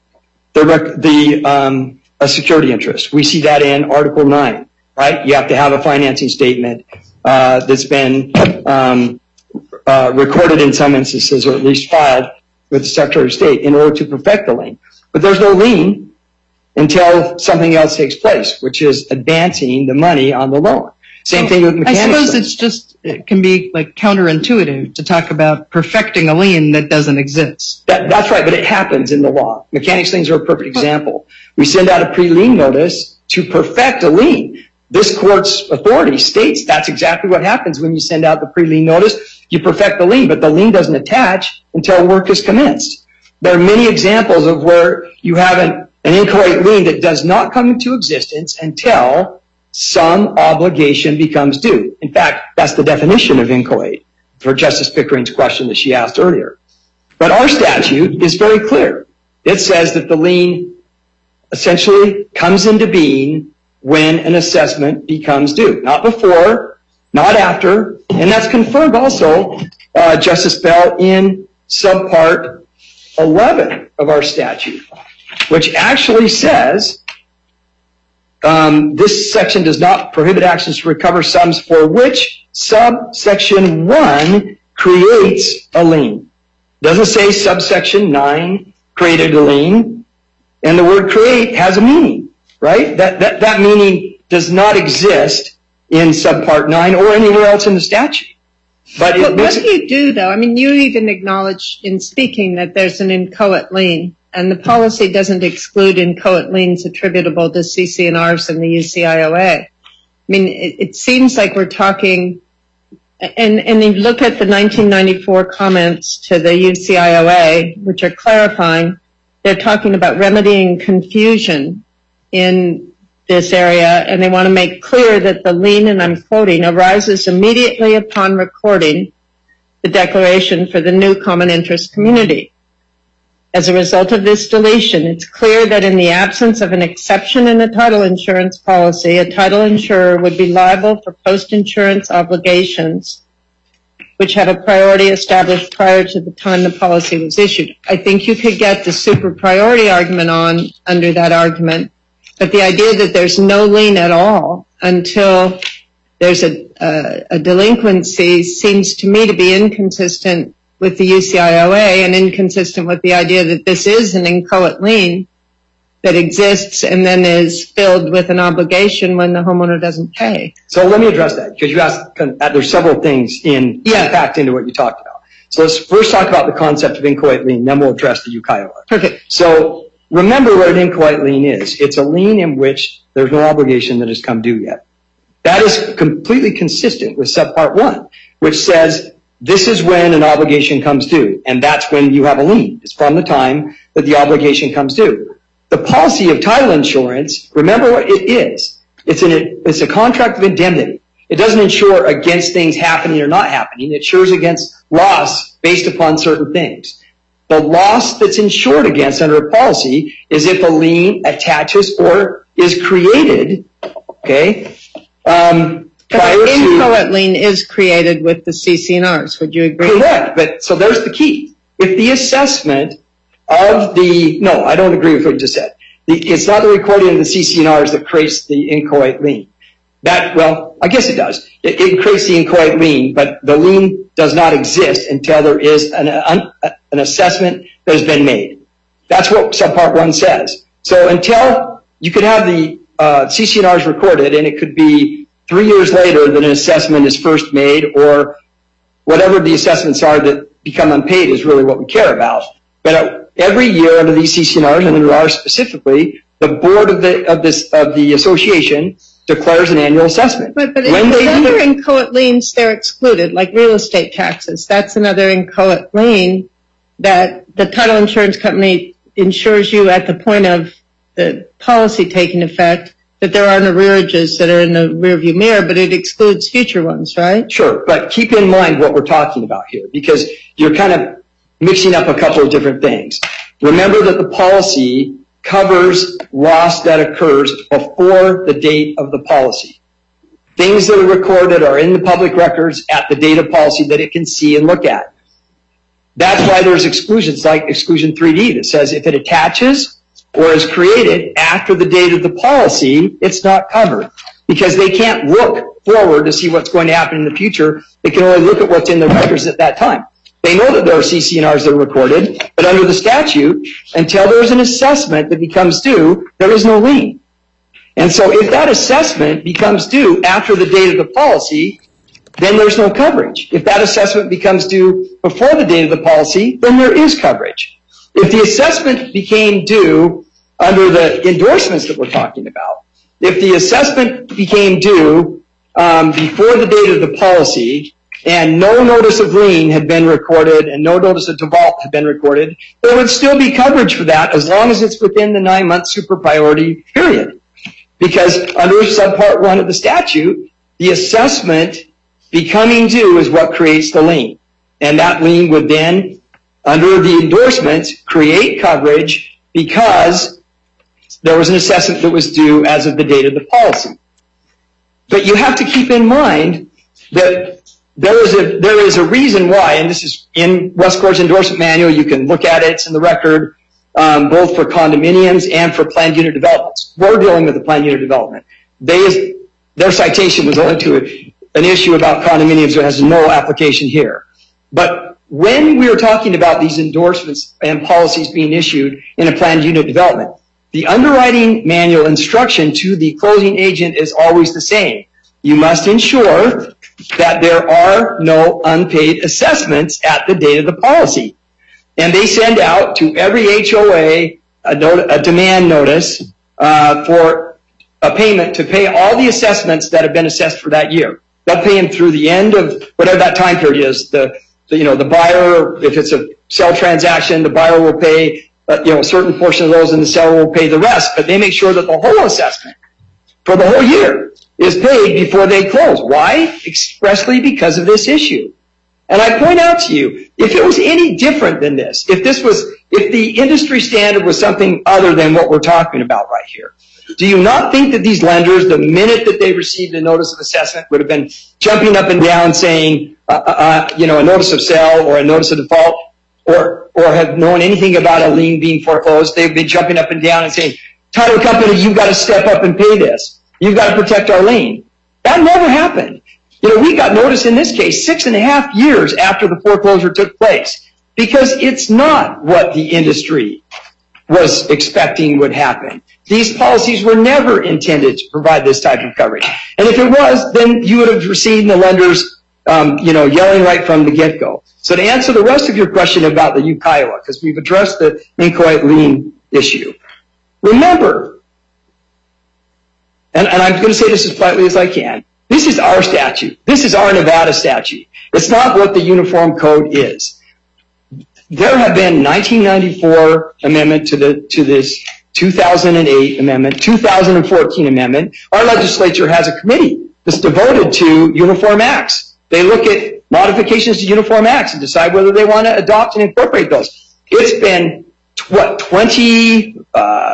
a security interest. We see that in Article 9, right? You have to have a financing statement that's been recorded in some instances, or at least filed with the Secretary of State in order to perfect the lien. But there's no lien until something else takes place, which is advancing the money on the loan. Same thing with mechanics. I suppose it can be like counterintuitive to talk about perfecting a lien that doesn't exist. That's right, but it happens in the law. Mechanics liens are a perfect example. We send out a pre-lien notice to perfect a lien. This court's authority states that's exactly what happens when you send out the pre-lien notice. You perfect the lien, but the lien doesn't attach until work is commenced. There are many examples of where you have an inchoate lien that does not come into existence until some obligation becomes due. In fact, that's the definition of inchoate for Justice Pickering's question that she asked earlier. But our statute is very clear. It says that the lien essentially comes into being when an assessment becomes due. Not before, not after, and that's confirmed also, Justice Bell, in subpart 11 of our statute, which actually says this section does not prohibit actions to recover sums for which subsection 1 creates a lien. Doesn't say subsection 9 created a lien, and the word create has a meaning, right? That meaning does not exist in subpart 9 or anywhere else in the statute. But what do you do, though? I mean, you even acknowledge in speaking that there's an inchoate lien, and the policy doesn't exclude inchoate liens attributable to CC&Rs and the UCIOA. I mean, it seems like we're talking, and you look at the 1994 comments to the UCIOA, which are clarifying, they're talking about remedying confusion in this area, and they want to make clear that the lien, and I'm quoting, arises immediately upon recording the declaration for the new common interest community. As a result of this deletion, it's clear that in the absence of an exception in a title insurance policy, a title insurer would be liable for post-insurance obligations which have a priority established prior to the time the policy was issued. I think you could get the super priority argument on under that argument, but the idea that there's no lien at all until there's a delinquency seems to me to be inconsistent with the UCIOA and inconsistent with the idea that this is an inchoate lien that exists and then is filled with an obligation when the homeowner doesn't pay. So let me address that, because you asked, there's several things packed into what you talked about. So let's first talk about the concept of inchoate lien, then we'll address the UCIOA. Perfect. So remember what an inchoate lien is. It's a lien in which there's no obligation that has come due yet. That is completely consistent with subpart 1, which says this is when an obligation comes due, and that's when you have a lien. It's from the time that the obligation comes due. The policy of title insurance, remember what it is. It's a contract of indemnity. It doesn't insure against things happening or not happening. It insures against loss based upon certain things. The loss that's insured against under a policy is if a lien attaches or is created, okay, prior to... Inchoate lien is created with the CC&Rs. Would you agree? Correct, but so there's the key. If the assessment of the... No, I don't agree with what you just said. It's not the recording of the CC&Rs that creates the inchoate lien. Well, I guess it does. It creates the inchoate lien, but the lien does not exist until there is an assessment that has been made. That's what subpart 1 says. So until you could have the CC&Rs recorded, and it could be 3 years later that an assessment is first made, or whatever the assessments are that become unpaid is really what we care about. But every year under these CC&Rs, and under ours specifically, the board of the association declares an annual assessment. But in other inchoate liens, they're excluded, like real estate taxes. That's another inchoate lien that the title insurance company insures you at the point of the policy taking effect, that there aren't arrearages that are in the rearview mirror, but it excludes future ones, right? Sure, but keep in mind what we're talking about here, because you're kind of mixing up a couple of different things. Remember that the policy covers loss that occurs before the date of the policy. Things that are recorded are in the public records at the date of policy that it can see and look at. That's why there's exclusions like exclusion 3D that says if it attaches or is created after the date of the policy, it's not covered, because they can't look forward to see what's going to happen in the future. They can only look at what's in the records at that time. They know that there are CC&Rs that are recorded, but under the statute, until there's an assessment that becomes due, there is no lien. And so if that assessment becomes due after the date of the policy, then there's no coverage. If that assessment becomes due before the date of the policy, then there is coverage. If the assessment became due under the endorsements that we're talking about, if the assessment became due before the date of the policy, and no notice of lien had been recorded and no notice of default had been recorded, there would still be coverage for that as long as it's within the 9-month super priority period. Because under subpart 1 of the statute, the assessment becoming due is what creates the lien. And that lien would then, under the endorsements, create coverage because there was an assessment that was due as of the date of the policy. But you have to keep in mind that there is a reason why, and this is in Westcor's endorsement manual. You can look at it. It's in the record, both for condominiums and for planned unit developments. We're dealing with the planned unit development. Their citation was only to an issue about condominiums that has no application here. But when we are talking about these endorsements and policies being issued in a planned unit development, the underwriting manual instruction to the closing agent is always the same. You must ensure that there are no unpaid assessments at the date of the policy. And they send out to every HOA a demand notice for a payment to pay all the assessments that have been assessed for that year. They'll pay them through the end of whatever that time period is. The buyer, if it's a sell transaction, the buyer will pay a certain portion of those and the seller will pay the rest. But they make sure that the whole assessment for the whole year is paid before they close. Why? Expressly because of this issue. And I point out to you, if it was any different than this, if this was if the industry standard was something other than what we're talking about right here, do you not think that these lenders, the minute that they received a notice of assessment, would have been jumping up and down saying, a notice of sale or a notice of default, or have known anything about a lien being foreclosed? They've been jumping up and down and saying, title company, you've got to step up and pay this. You've got to protect our lien. That never happened. We got notice in this case 6.5 years after the foreclosure took place, because it's not what the industry was expecting would happen. These policies were never intended to provide this type of coverage. And if it was, then you would have received the lenders, yelling right from the get-go. So to answer the rest of your question about the Ukiah, because we've addressed the inchoate lien issue, remember, and I'm going to say this as politely as I can, this is our statute. This is our Nevada statute. It's not what the Uniform Code is. There have been 1994 amendment to this 2008 amendment, 2014 amendment. Our legislature has a committee that's devoted to uniform acts. They look at modifications to uniform acts and decide whether they want to adopt and incorporate those. It's been, 28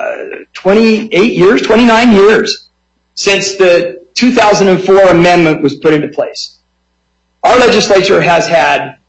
years, 29 years since the 2004 amendment was put into place. Our legislature has had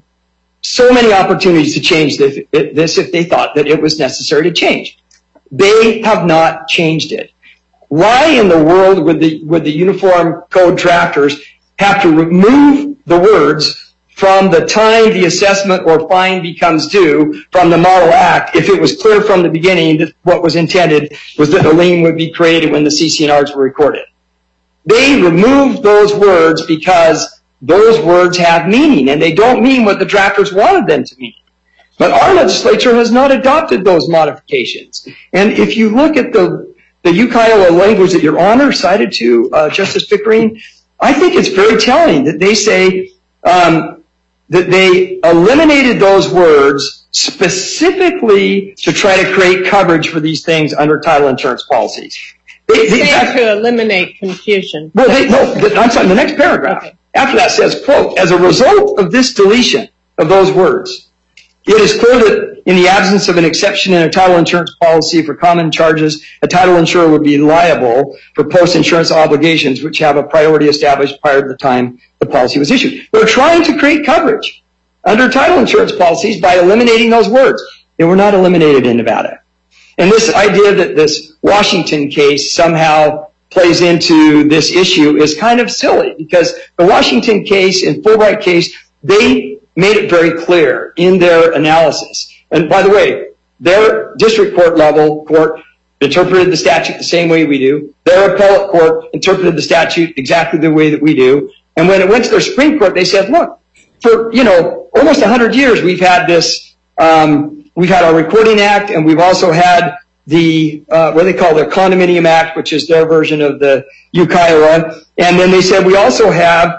so many opportunities to change this if they thought that it was necessary to change. They have not changed it. Why in the world would the Uniform Code drafters have to remove the words from the time the assessment or fine becomes due from the Model Act if it was clear from the beginning that what was intended was that the lien would be created when the CC&Rs were recorded? They removed those words because those words have meaning, and they don't mean what the drafters wanted them to mean. But our legislature has not adopted those modifications. And if you look at the Ukiah language that Your Honor cited to Justice Pickering, I think it's very telling that they say that they eliminated those words specifically to try to create coverage for these things under title insurance policies. They to eliminate confusion. Well, I'm sorry, the next paragraph. Okay. After that says, quote, as a result of this deletion of those words, it is clear that in the absence of an exception in a title insurance policy for common charges, a title insurer would be liable for post-insurance obligations which have a priority established prior to the time the policy was issued. They're trying to create coverage under title insurance policies by eliminating those words. They were not eliminated in Nevada. And this idea that this Washington case somehow plays into this issue is kind of silly, because the Washington case and Fulbright case, they made it very clear in their analysis. And by the way, their district court level court interpreted the statute the same way we do. Their appellate court interpreted the statute exactly the way that we do. And when it went to their Supreme Court, they said, look, for, almost 100 years, we've had this, we've had our Recording Act, and we've also had the, what they call their Condominium Act, which is their version of the Ukiah one. And then they said we also have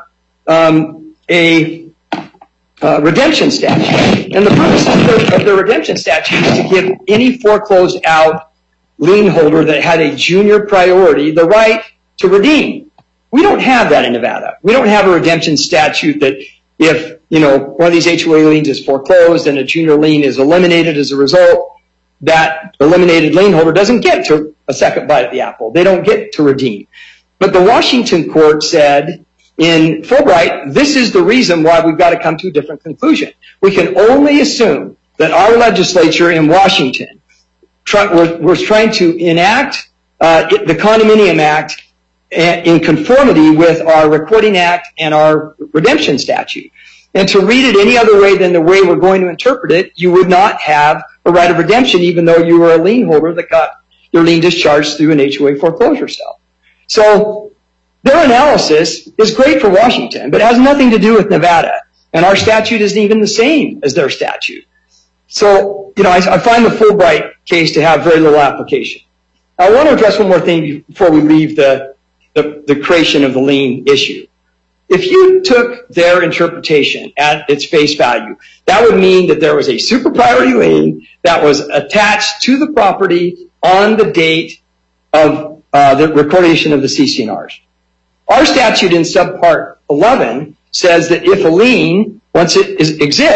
a redemption statute. And the purpose of the redemption statute is to give any foreclosed out lien holder that had a junior priority the right to redeem. We don't have that in Nevada. We don't have a redemption statute that if, one of these HOA liens is foreclosed and a junior lien is eliminated as a result, that eliminated lien holder doesn't get to a second bite at the apple. They don't get to redeem. But the Washington court said in Fulbright, this is the reason why we've got to come to a different conclusion. We can only assume that our legislature in Washington was trying to enact the Condominium Act in conformity with our Recording Act and our redemption statute. And to read it any other way than the way we're going to interpret it, you would not have a right of redemption even though you were a lien holder that got your lien discharged through an HOA foreclosure sale. So their analysis is great for Washington, but it has nothing to do with Nevada. And our statute isn't even the same as their statute. So, I find the Fulbright case to have very little application. I want to address one more thing before we leave the creation of the lien issue. If you took their interpretation at its face value, that would mean that there was a super priority lien that was attached to the property on the date of the recordation of the CC&Rs. Our statute in subpart 11 says that if a lien, once it exists,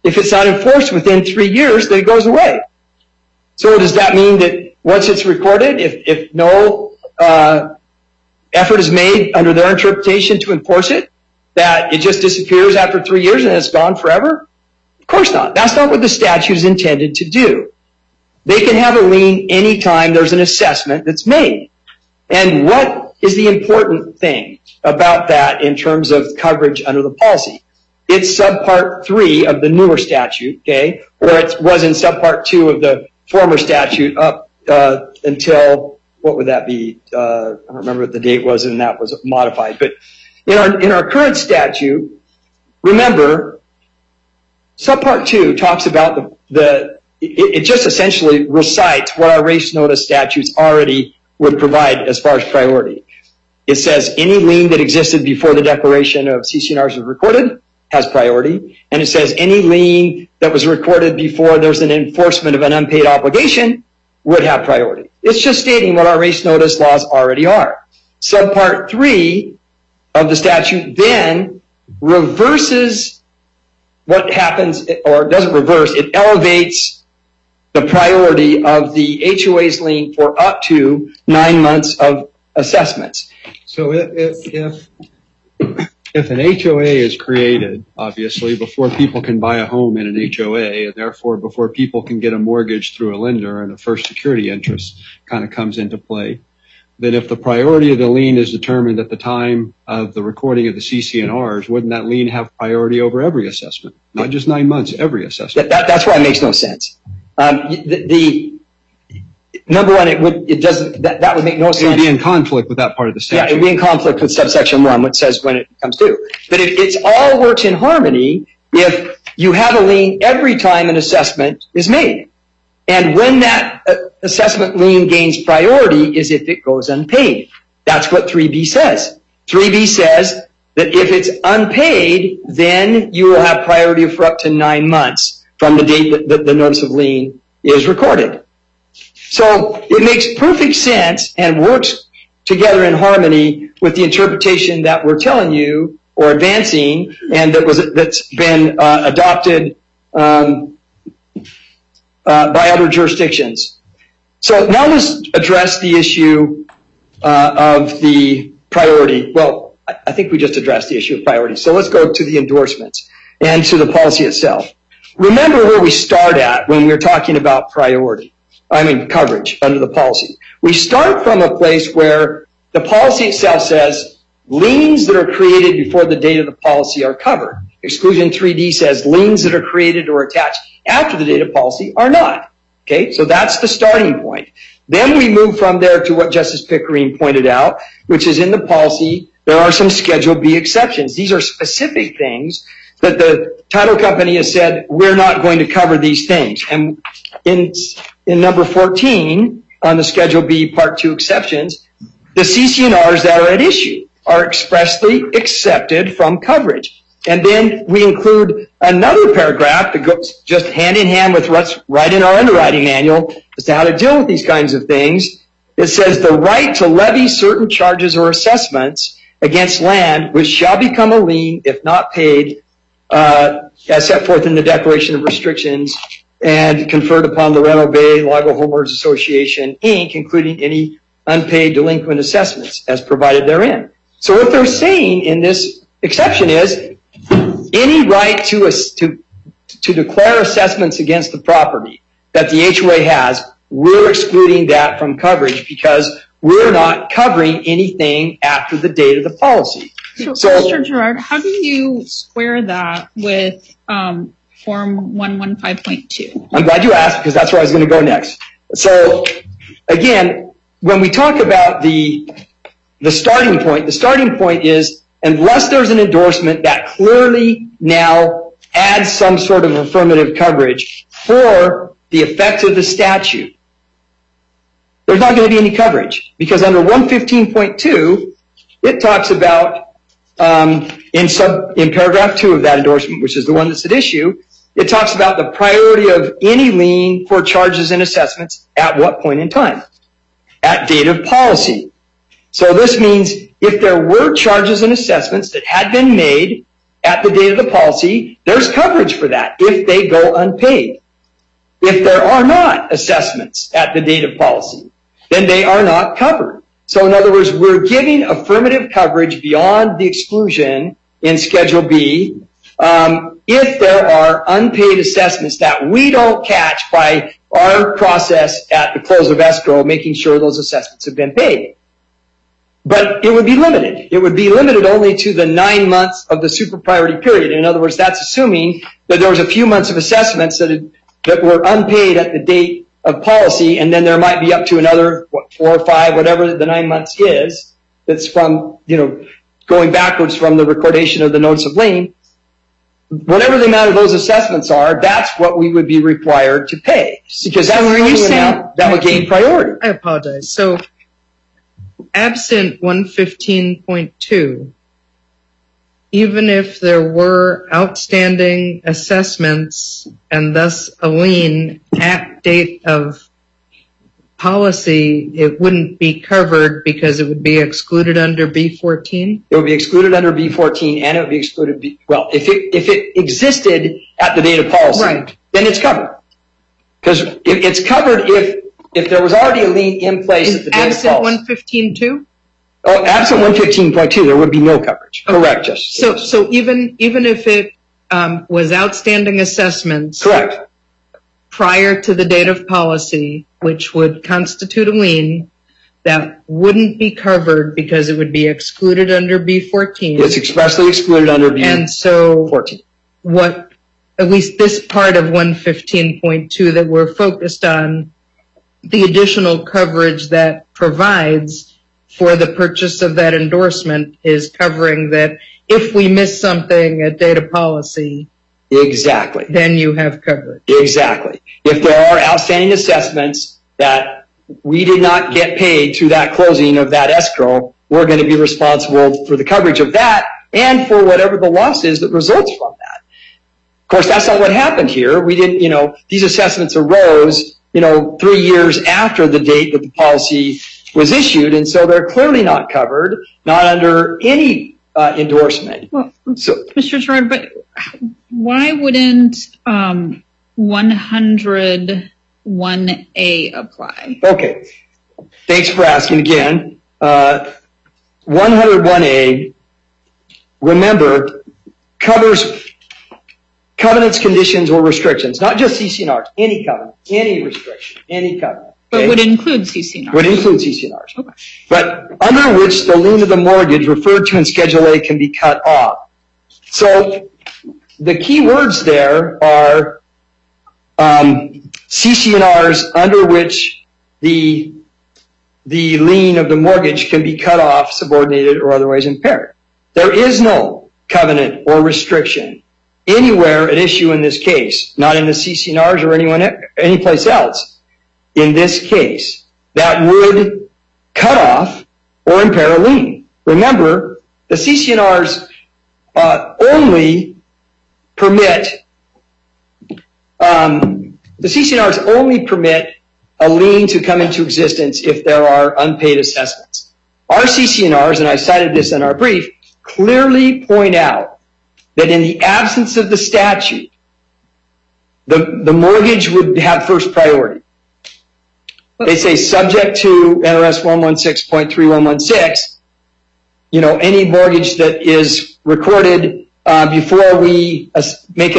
if it's not enforced within 3 years, then it goes away. So does that mean that once it's recorded, if no effort is made under their interpretation to enforce it, that it just disappears after 3 years and it's gone forever? Of course not. That's not what the statute is intended to do. They can have a lien anytime there's an assessment that's made. And what is the important thing about that in terms of coverage under the policy? It's subpart 3 of the newer statute, okay? Or it was in subpart 2 of the former statute up until, what would that be? I don't remember what the date was, and that was modified. But in our current statute, remember, subpart 2 talks about it just essentially recites what our race notice statutes already would provide as far as priority. It says any lien that existed before the declaration of CC&Rs was recorded has priority, and it says any lien that was recorded before there's an enforcement of an unpaid obligation would have priority. It's just stating what our race notice laws already are. Subpart 3 of the statute then reverses what happens, or doesn't reverse, it elevates the priority of the HOA's lien for up to 9 months of assessments. So if an HOA is created, obviously, before people can buy a home in an HOA, and therefore before people can get a mortgage through a lender and a first security interest kind of comes into play, then if the priority of the lien is determined at the time of the recording of the CC&Rs, wouldn't that lien have priority over every assessment? Not just 9 months, every assessment. That's why it makes no sense. Number one, that would make no sense. It would be in conflict with that part of the statute. Yeah, it would be in conflict with subsection 1, which says when it comes due. But it all works in harmony if you have a lien every time an assessment is made. And when that assessment lien gains priority is if it goes unpaid. That's what 3B says. 3B says that if it's unpaid, then you will have priority for up to 9 months from the date that the notice of lien is recorded. So it makes perfect sense and works together in harmony with the interpretation that we're telling you or advancing, and that's been adopted by other jurisdictions. So now let's address the issue of the priority. Well, I think we just addressed the issue of priority. So let's go to the endorsements and to the policy itself. Remember where we start at when we're talking about priority. Coverage under the policy. We start from a place where the policy itself says liens that are created before the date of the policy are covered. Exclusion 3D says liens that are created or attached after the date of policy are not. Okay, so that's the starting point. Then we move from there to what Justice Pickering pointed out, which is in the policy, there are some Schedule B exceptions. These are specific things that the title company has said, we're not going to cover these things. And in number 14, on the Schedule B Part 2 exceptions, the CC&Rs that are at issue are expressly accepted from coverage. And then we include another paragraph that goes just hand in hand with what's right in our underwriting manual as to how to deal with these kinds of things. It says the right to levy certain charges or assessments against land which shall become a lien if not paid as set forth in the Declaration of Restrictions and conferred upon the Reno Bay Lago Homeowners Association, Inc., including any unpaid delinquent assessments as provided therein. So what they're saying in this exception is any right to declare assessments against the property that the HOA has, we're excluding that from coverage because we're not covering anything after the date of the policy. So Mr. Gerard, how do you square that with Form 115.2? I'm glad you asked because that's where I was going to go next. So again, when we talk about the starting point is unless there's an endorsement that clearly now adds some sort of affirmative coverage for the effect of the statute, there's not going to be any coverage because under 115.2, it talks about in paragraph 2 of that endorsement, which is the one that's at issue, it talks about the priority of any lien for charges and assessments at what point in time? At date of policy. So this means if there were charges and assessments that had been made at the date of the policy, there's coverage for that if they go unpaid. If there are not assessments at the date of policy, then they are not covered. So in other words, we're giving affirmative coverage beyond the exclusion in Schedule B if there are unpaid assessments that we don't catch by our process at the close of escrow, making sure those assessments have been paid. But it would be limited. It would be limited only to the 9 months of the super priority period. In other words, that's assuming that there was a few months of assessments that were unpaid at the date of policy, and then there might be up to another 4 or 5, whatever the 9 months is, that's from, going backwards from the recordation of the notice of lien. Whatever the amount of those assessments are, that's what we would be required to pay, because that's the only amount that would gain priority. I apologize. So, absent 115.2, even if there were outstanding assessments and thus a lien at date of policy, it wouldn't be covered because it would be excluded under B14? It would be excluded under B14, and it would be excluded, if it existed at the date of policy, right, then it's covered. Because it's covered if there was already a lien in place at the date of policy. Absent 115.2? Oh, absent 115.2, there would be no coverage. Okay. Correct, Justice. So even if it was outstanding assessments, correct, prior to the date of policy, which would constitute a lien, that wouldn't be covered because it would be excluded under B14. It's expressly excluded under B14. And so what, at least this part of 115.2 that we're focused on, the additional coverage that provides for the purchase of that endorsement is covering that if we miss something at date of policy, exactly, then you have coverage. Exactly. If there are outstanding assessments that we did not get paid through that closing of that escrow, we're going to be responsible for the coverage of that and for whatever the loss is that results from that. Of course, that's not what happened here. We didn't, these assessments arose, 3 years after the date that the policy was issued, and so they're clearly not covered, not under any endorsement. Well, so, Mr. Gerard, but why wouldn't 101A apply? Okay. Thanks for asking again. 101A, remember, covers covenants, conditions, or restrictions, not just CC&Rs, any covenant, any restriction, any covenant. Okay? But would include CC&Rs. Would include CC&Rs. Okay. But under which the lien of the mortgage referred to in Schedule A can be cut off. So the key words there are CC&Rs under which the lien of the mortgage can be cut off, subordinated, or otherwise impaired. There is no covenant or restriction anywhere at issue in this case, not in the CC&Rs or any place else in this case, that would cut off or impair a lien. Remember, the CC&Rs only permit a lien to come into existence if there are unpaid assessments. Our CC&Rs, and I cited this in our brief, clearly point out that in the absence of the statute, the mortgage would have first priority. They say subject to NRS 116.3116, any mortgage that is recorded before we I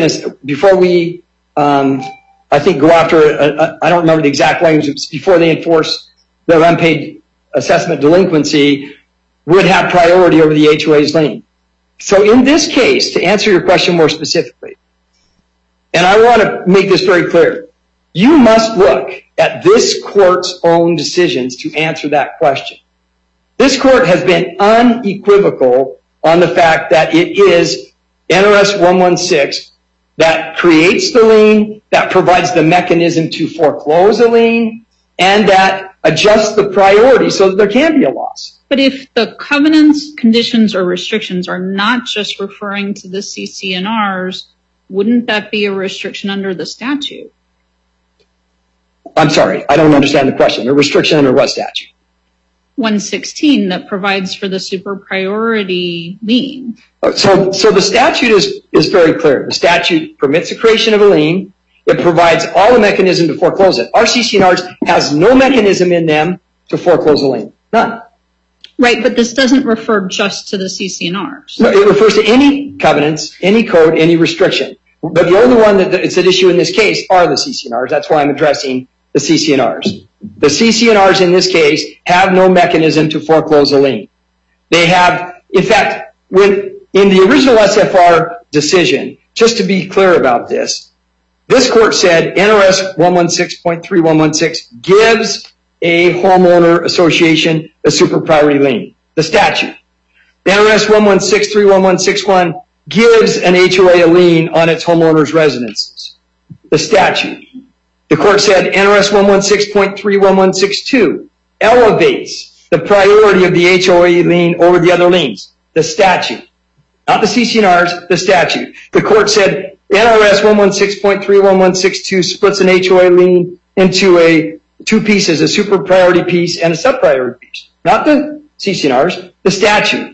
think go after, I don't remember the exact language, before they enforce their unpaid assessment delinquency, would have priority over the HOA's lien. So in this case, to answer your question more specifically, and I want to make this very clear, you must look at this court's own decisions to answer that question. This court has been unequivocal on the fact that it is NRS 116 that creates the lien, that provides the mechanism to foreclose a lien, and that adjusts the priority so that there can be a loss. But if the covenants, conditions, or restrictions are not just referring to the CC&Rs, wouldn't that be a restriction under the statute? I'm sorry, I don't understand the question. A restriction under what statute? 116 that provides for the super priority lien. So the statute is very clear. The statute permits the creation of a lien. It provides all the mechanism to foreclose it. Our CC&Rs has no mechanism in them to foreclose a lien. None. Right, but this doesn't refer just to the CC&Rs. No, it refers to any covenants, any code, any restriction. But the only one that's at issue in this case are the CC&Rs. That's why I'm addressing the CC&Rs. The CC&Rs in this case have no mechanism to foreclose a lien. They have, in fact, in the original SFR decision, just to be clear about this court said NRS 116.3116 gives a homeowner association a super priority lien. The statute. NRS 116.3116.1 gives an HOA a lien on its homeowner's residences. The statute. The court said NRS 116.3116.2 elevates the priority of the HOA lien over the other liens. The statute. Not the CC&Rs, the statute. The court said NRS 116.3116.2 splits an HOA lien into two pieces, a super priority piece and a sub priority piece. Not the CC&Rs, the statute.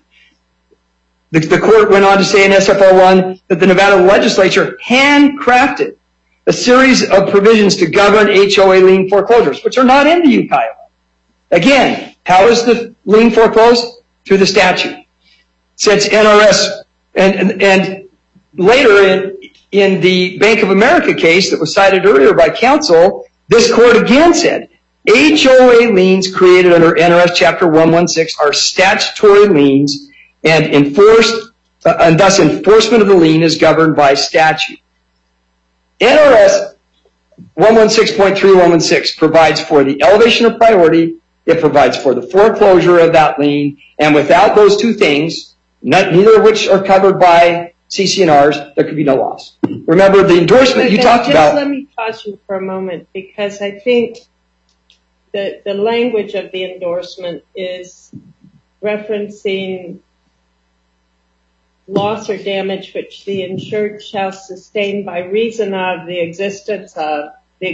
The court went on to say in SFR 1 that the Nevada legislature handcrafted a series of provisions to govern HOA lien foreclosures, which are not in the UKIA. Again, how is the lien foreclosed? Through the statute. Since NRS, and later in the Bank of America case that was cited earlier by counsel, this court again said HOA liens created under NRS Chapter 116 are statutory liens and thus enforcement of the lien is governed by statute. NRS 116.3116 provides for the elevation of priority, it provides for the foreclosure of that lien, and without those two things, neither of which are covered by CC&Rs, there could be no loss. Remember the endorsement you talked about. Let me pause you for a moment because I think that the language of the endorsement is referencing loss or damage which the insured shall sustain by reason of the existence of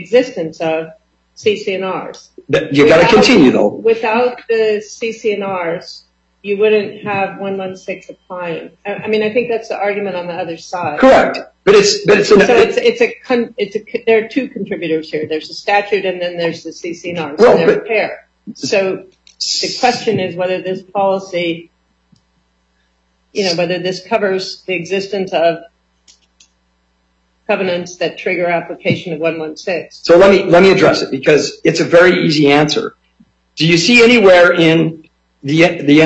CC&Rs. You got to continue though. Without the CC&Rs, you wouldn't have 116 applying. I mean, I think that's the argument on the other side. Correct, but there are two contributors here. There's the statute and then there's the CC&Rs. Well, and they're a pair. So the question is whether this policy, whether this covers the existence of covenants that trigger application of 116. So let me address it because it's a very easy answer. Do you see anywhere in the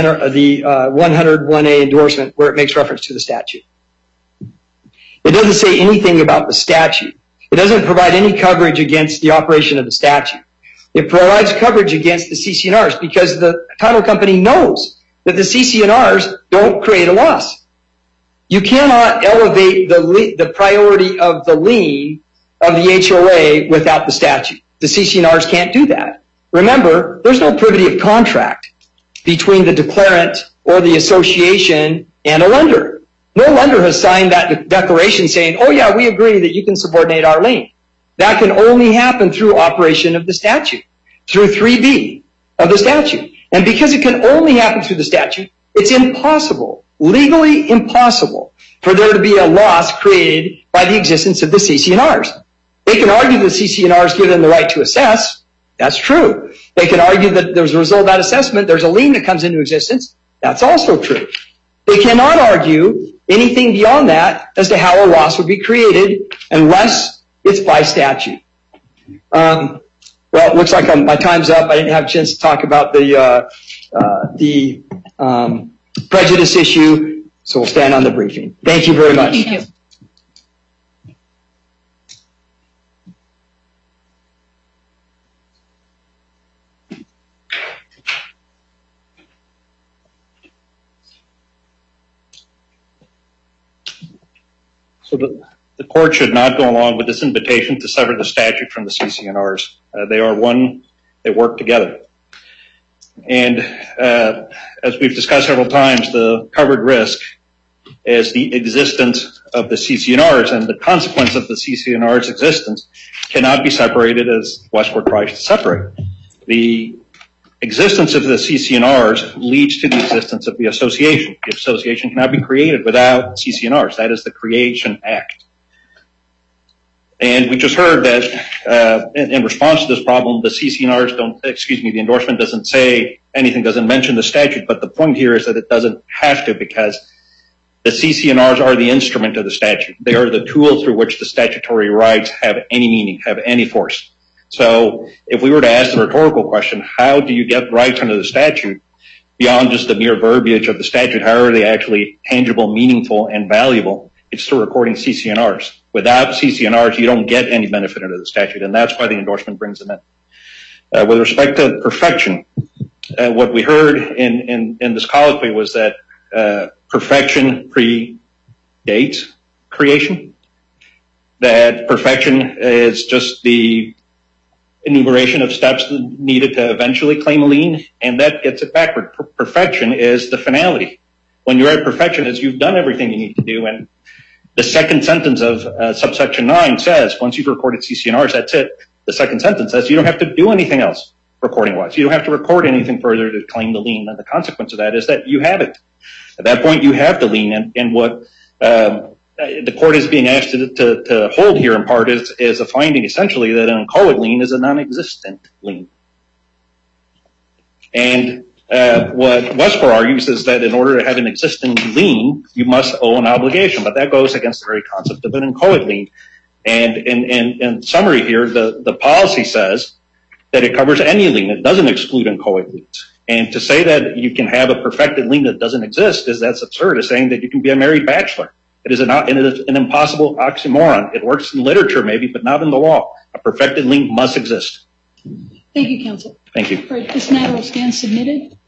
101A endorsement where it makes reference to the statute? It doesn't say anything about the statute. It doesn't provide any coverage against the operation of the statute. It provides coverage against the CC&Rs because the title company knows that the CC&Rs don't create a loss. You cannot elevate the priority of the lien of the HOA without the statute. The CC&Rs can't do that. Remember, there's no privity of contract between the declarant or the association and a lender. No lender has signed that declaration saying, oh yeah, we agree that you can subordinate our lien. That can only happen through operation of the statute, through 3B of the statute. And because it can only happen through the statute, it's impossible, legally impossible, for there to be a loss created by the existence of the CC&Rs. They can argue the CC&Rs give them the right to assess. That's true. They can argue that as a result of that assessment, there's a lien that comes into existence. That's also true. They cannot argue anything beyond that as to how a loss would be created unless it's by statute. Well, it looks like my time's up. I didn't have a chance to talk about the prejudice issue, so we'll stand on the briefing. Thank you very much. Thank you. So the court should not go along with this invitation to sever the statute from the CC&Rs. They are one, they work together. And as we've discussed several times, the covered risk is the existence of the CC&Rs, and the consequence of the CC&Rs' existence cannot be separated as Westport tries to separate. The existence of the CC&Rs leads to the existence of the association. The association cannot be created without CC&Rs. That is the Creation Act. And we just heard that in response to this problem, the CC&Rs the endorsement doesn't say anything, doesn't mention the statute, but the point here is that it doesn't have to, because the CC&Rs are the instrument of the statute. They are the tool through which the statutory rights have any meaning, have any force. So if we were to ask the rhetorical question, how do you get rights under the statute beyond just the mere verbiage of the statute? How are they actually tangible, meaningful, and valuable? It's through recording CC&Rs. Without CC&Rs, you don't get any benefit under the statute, and that's why the endorsement brings them in. With respect to perfection, what we heard in this colloquy was that perfection predates creation, that perfection is just the enumeration of steps needed to eventually claim a lien, and that gets it backward. Perfection is the finality. When you're at perfection, is you've done everything you need to do, and the second sentence of subsection 9 says, once you've recorded CC&Rs, that's it. The second sentence says you don't have to do anything else recording-wise. You don't have to record anything further to claim the lien, and the consequence of that is that you have it. At that point, you have the lien, and what the court is being asked to hold here in part is a finding essentially that an inchoate lien is a non-existent lien. And what Westcor argues is that in order to have an existing lien, you must owe an obligation, but that goes against the very concept of an inchoate lien. And in summary here, the policy says that it covers any lien. It doesn't exclude inchoate liens. And to say that you can have a perfected lien that doesn't exist that's absurd. It's saying that you can be a married bachelor. It is an impossible oxymoron. It works in literature maybe, but not in the law. A perfected lien must exist. Thank you, counsel. Thank you. All right, this matter will stand submitted.